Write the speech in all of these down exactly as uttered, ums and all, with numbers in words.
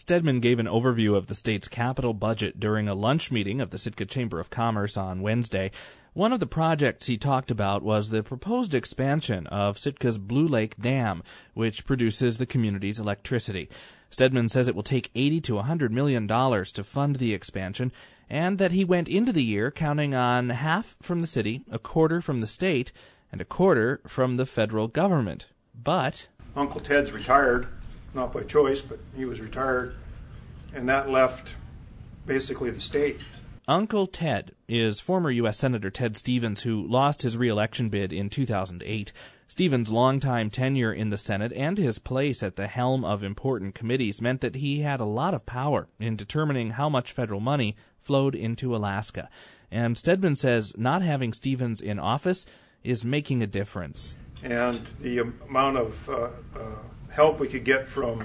Stedman gave an overview of the state's capital budget during a lunch meeting of the Sitka Chamber of Commerce on Wednesday. One of the projects he talked about was the proposed expansion of Sitka's Blue Lake Dam, which produces the community's electricity. Stedman says it will take eighty to one hundred million dollars to fund the expansion, and that he went into the year counting on half from the city, a quarter from the state, and a quarter from the federal government. But Uncle Ted's retired, not by choice, but he was retired, and that left basically the state. Uncle Ted is former U S Senator Ted Stevens, who lost his re-election bid in two thousand eight. Stevens' longtime tenure in the Senate and his place at the helm of important committees meant that he had a lot of power in determining how much federal money flowed into Alaska. And Stedman says not having Stevens in office is making a difference. And the amount of uh, uh, help we could get from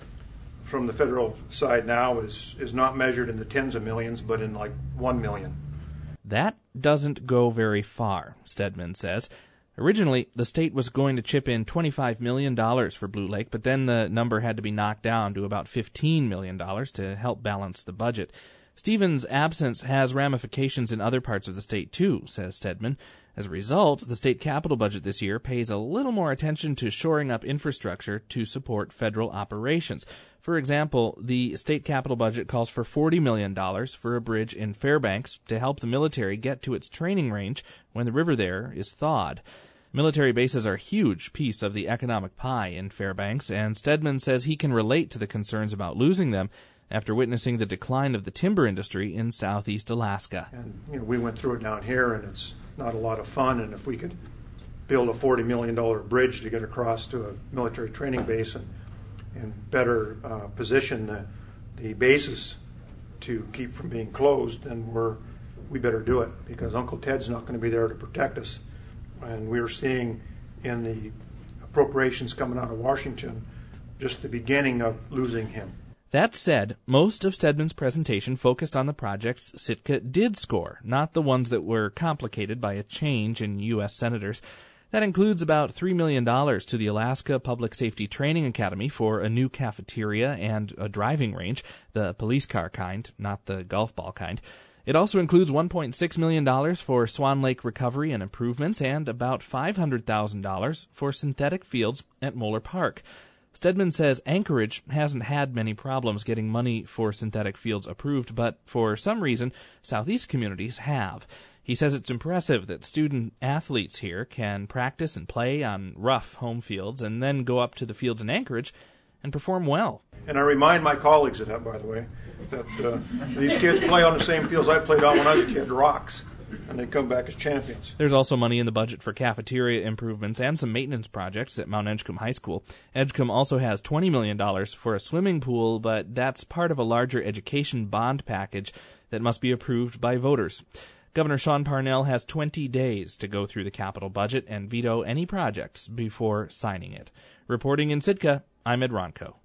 from the federal side now is, is not measured in the tens of millions, but in like one million. That doesn't go very far, Stedman says. Originally, the state was going to chip in twenty-five million dollars for Blue Lake, but then the number had to be knocked down to about fifteen million dollars to help balance the budget. Stevens' absence has ramifications in other parts of the state, too, says Stedman. As a result, the state capital budget this year pays a little more attention to shoring up infrastructure to support federal operations. For example, the state capital budget calls for forty million dollars for a bridge in Fairbanks to help the military get to its training range when the river there is thawed. Military bases are a huge piece of the economic pie in Fairbanks, and Stedman says he can relate to the concerns about losing them after witnessing the decline of the timber industry in southeast Alaska. And you know, we went through it down here, and it's not a lot of fun, and if we could build a forty million dollars bridge to get across to a military training base and, and better uh, position the, the bases to keep from being closed, then we're, we better do it, because Uncle Ted's not going to be there to protect us. And we're seeing in the appropriations coming out of Washington just the beginning of losing him. That said, most of Stedman's presentation focused on the projects Sitka did score, not the ones that were complicated by a change in U S senators. That includes about three million dollars to the Alaska Public Safety Training Academy for a new cafeteria and a driving range, the police car kind, not the golf ball kind. It also includes one point six million dollars for Swan Lake recovery and improvements and about five hundred thousand dollars for synthetic fields at Moeller Park. Stedman says Anchorage hasn't had many problems getting money for synthetic fields approved, but for some reason, southeast communities have. He says it's impressive that student athletes here can practice and play on rough home fields and then go up to the fields in Anchorage and perform well. And I remind my colleagues of that, by the way, that uh, these kids play on the same fields I played on when I was a kid, rocks. And they come back as champions. There's also money in the budget for cafeteria improvements and some maintenance projects at Mount Edgecombe High School. Edgecombe also has twenty million dollars for a swimming pool, but that's part of a larger education bond package that must be approved by voters. Governor Sean Parnell has twenty days to go through the capital budget and veto any projects before signing it. Reporting in Sitka, I'm Ed Ronco.